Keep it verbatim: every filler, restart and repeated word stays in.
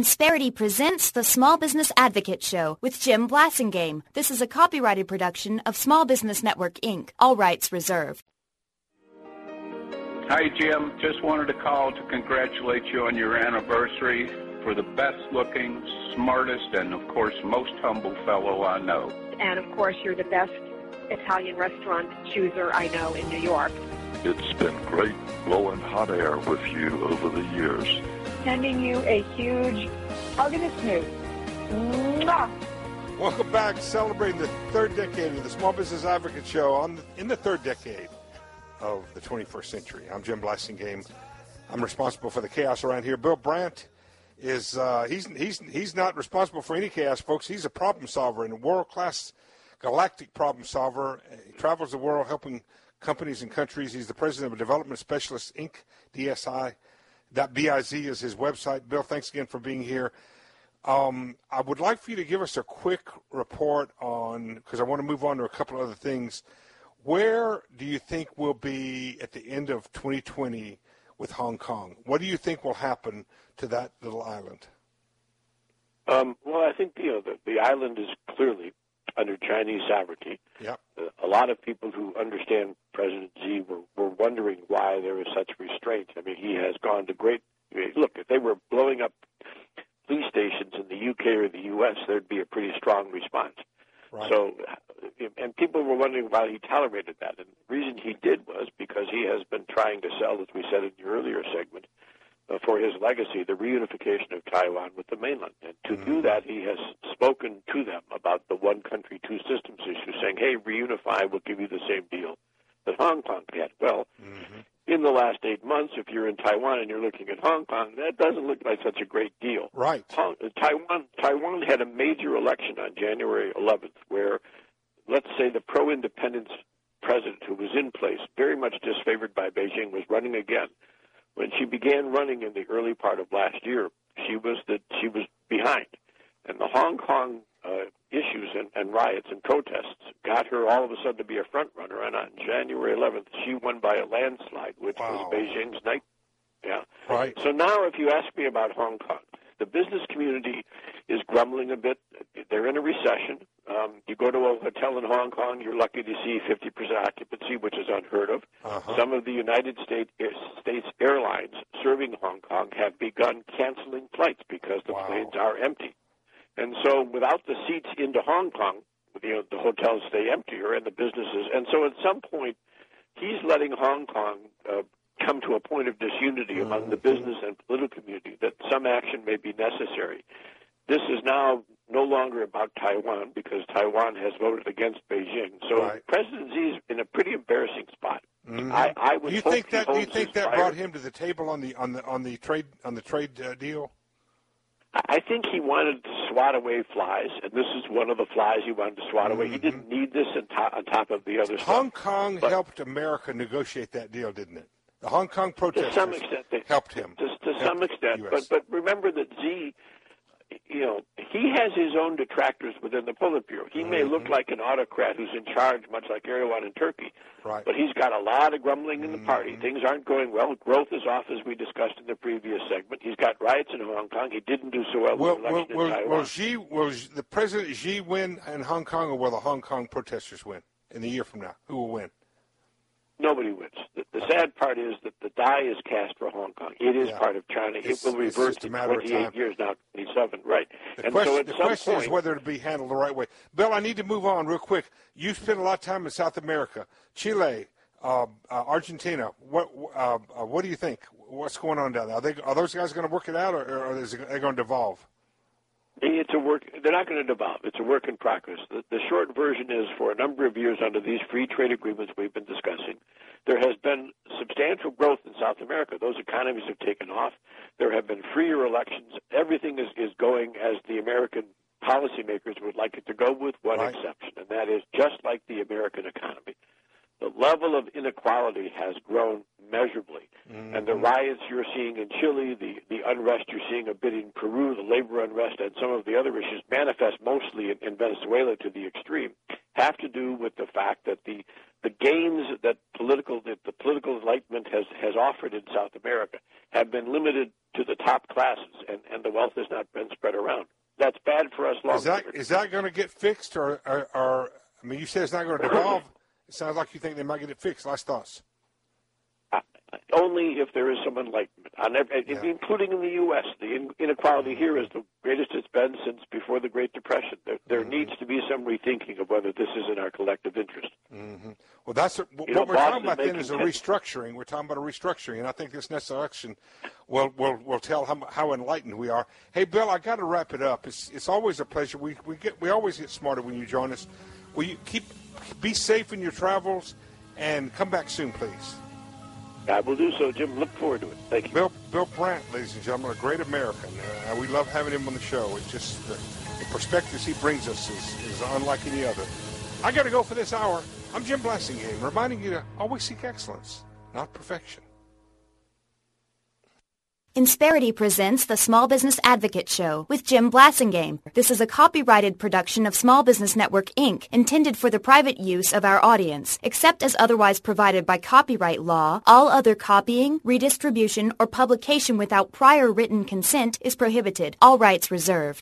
Insperity presents the Small Business Advocate Show with Jim Blasingame. This is a copyrighted production of Small Business Network, Incorporated. All rights reserved. Hi, Jim. Just wanted to call to congratulate you on your anniversary. For the best-looking, smartest, and, of course, most humble fellow I know. And, of course, you're the best Italian restaurant chooser I know in New York. It's been great blowing hot air with you over the years. Sending you a huge hug and a smooch. Mwah! Welcome back, celebrating the third decade of the Small Business Advocate Show on the, in the third decade of the twenty-first century. I'm Jim Blasingame. I'm responsible for the chaos around here. Bill Brandt is uh, he's he's he's not responsible for any chaos, folks. He's a problem solver and a world-class galactic problem solver. He travels the world helping companies and countries. He's the president of Development Specialists, Incorporated, D S I. That B I Z is his website. Bill, thanks again for being here. Um, I would like for you to give us a quick report on, because I want to move on to a couple of other things. Where do you think we'll be at the end of twenty twenty with Hong Kong? What do you think will happen to that little island? Um, well, I think you know the, the island is clearly under Chinese sovereignty. Yep. Uh, a lot of people who understand President Xi were, were wondering why there is such restraint. I mean, he has gone to great – look, if they were blowing up police stations in the U K or the U S, there'd be a pretty strong response. Right. So, and people were wondering why he tolerated that. And the reason he did was because he has been trying to sell, as we said in your earlier segment, uh, for his legacy, the reunification of Taiwan with the mainland. And to mm-hmm. do that, he has spoken to them about the one country, two systems issue, saying, hey, reunify, we'll give you the same deal that Hong Kong had. Well, mm-hmm. in the last eight months, if you're in Taiwan and you're looking at Hong Kong, that doesn't look like such a great deal. Right. Hong, Taiwan, Taiwan had a major election on January eleventh where, let's say, the pro-independence president who was in place, very much disfavored by Beijing, was running again. When she began running in the early part of last year, she was the, she was behind. And the Hong Kong uh, issues and, and riots and protests got her all of a sudden to be a front runner. And on January eleventh, she won by a landslide, which wow. was Beijing's night. Yeah. Right. So now if you ask me about Hong Kong, the business community is grumbling a bit. They're in a recession. Um, you go to a hotel in Hong Kong, you're lucky to see fifty percent occupancy, which is unheard of. Uh-huh. Some of the United States, States airlines serving Hong Kong have begun canceling flights because the wow. planes are empty. And so without the seats into Hong Kong, you know, the hotels stay emptier and the businesses. And so at some point, he's letting Hong Kong uh, come to a point of disunity mm-hmm. among the business and political community that some action may be necessary. This is now no longer about Taiwan because Taiwan has voted against Beijing. So right. President Xi is in a pretty embarrassing spot. Mm-hmm. I, I would do you hope think that? he Do you think that fire. brought him to the table on the on the on the trade on the trade uh, deal? I think he wanted to swat away flies, and this is one of the flies he wanted to swat away. Mm-hmm. He didn't need this on top, on top of the other stuff. Hong Kong but, helped America negotiate that deal, didn't it? The Hong Kong protesters to some extent, they, helped him. To, to helped some extent, but but remember that Xi, you know, he has his own detractors within the Politburo. He mm-hmm. may look like an autocrat who's in charge, much like Erdogan in Turkey, right. but he's got a lot of grumbling in the mm-hmm. party. Things aren't going well. Growth is off, as we discussed in the previous segment. He's got riots in Hong Kong. He didn't do so well will, with the election will, in will, Taiwan. will, Xi, will the President Xi win in Hong Kong, or will the Hong Kong protesters win in a year from now? Who will win? Nobody wins. The, the sad part is that the die is cast for Hong Kong. It is yeah. part of China. It's, it will revert in to twenty-eight years now, twenty-seven, right. The and question, so at the some question point, is whether it'll be handled the right way. Bill, I need to move on real quick. You spent a lot of time in South America, Chile, uh, uh, Argentina. What uh, uh, what do you think? What's going on down there? Are, they, are those guys going to work it out, or, or are they going to devolve? It's a work. They're not going to devolve. It's a work in progress. The, the short version is, for a number of years under these free trade agreements we've been discussing, there has been substantial growth in South America. Those economies have taken off. There have been freer elections. Everything is, is going as the American policymakers would like it to go, with one right. exception, and that is just like the American economy. The level of inequality has grown measurably. Mm-hmm. And the riots you're seeing in Chile, the, the unrest you're seeing a bit in Peru, the labor unrest, and some of the other issues manifest mostly in, in Venezuela to the extreme, have to do with the fact that the the gains that political that the political enlightenment has, has offered in South America have been limited to the top classes, and, and the wealth has not been spread around. That's bad for us long Is that term. is that going to get fixed, or, or, or I mean, you said it's not going to devolve. It sounds like you think they might get it fixed. Last thoughts. Uh, only if there is some enlightenment, on every, Yeah. including in the U S The in, inequality here is the greatest it's been since before the Great Depression. There, there mm-hmm. needs to be some rethinking of whether this is in our collective interest. Mm-hmm. Well, that's a, what know, we're Boston talking about then is a ten restructuring. We're talking about a restructuring, and I think this next election will will will tell how, how enlightened we are. Hey, Bill, I got to wrap it up. It's it's always a pleasure. We we get we always get smarter when you join us. Will you keep be safe in your travels and come back soon, please? I will do so, Jim. Look forward to it. Thank you. Bill Bill Brandt, ladies and gentlemen, a great American. Uh, we love having him on the show. It's just the, the perspectives he brings us is, is unlike any other. I got to go for this hour. I'm Jim Blassingame, reminding you to always seek excellence, not perfection. Insperity presents the Small Business Advocate Show with Jim Blassingame. This is a copyrighted production of Small Business Network, Incorporated, intended for the private use of our audience. Except as otherwise provided by copyright law, all other copying, redistribution, or publication without prior written consent is prohibited. All rights reserved.